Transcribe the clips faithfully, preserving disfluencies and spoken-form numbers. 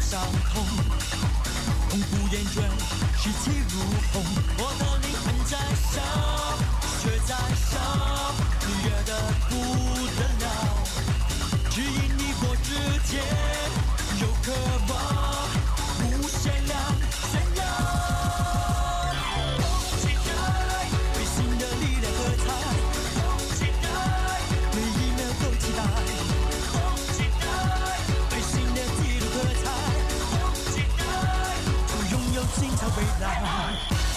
伤痛，永不厌倦，士气如虹。我的灵魂在烧，血在烧，热得不得了。只因你我之间有渴望，无限量炫耀。动起来，为新的力量喝彩。动起来，每一秒都期待。动起来，为新的纪录喝彩。动起来，就拥有精彩未来。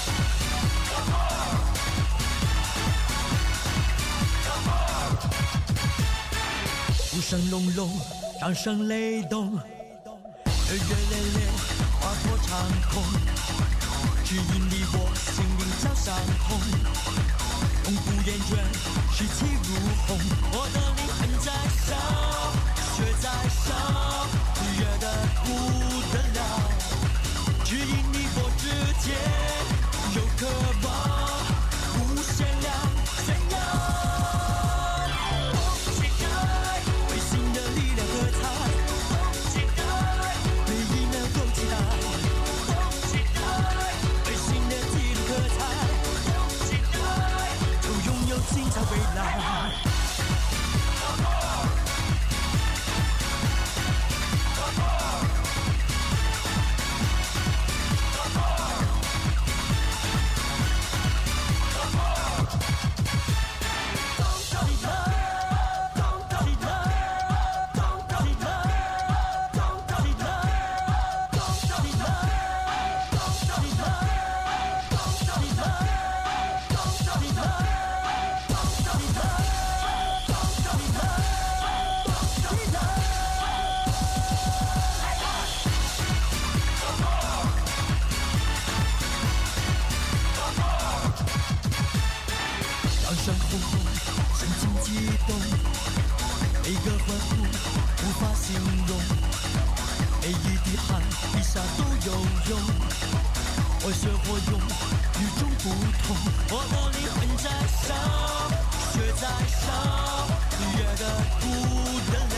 鼓声隆隆，掌声雷动，热热烈烈，划破长空。只因你我心灵交相通，永不厌倦，士气如虹。我的灵魂在烧，血在烧，热得不得了。只因你我之间有渴望，无限量炫耀。精彩未来。声轰轰，神情激动，每个欢呼无法形容，每一滴汗一下都有用。我血或勇，与众不同。我的灵魂在烧，血在烧，热得不得了。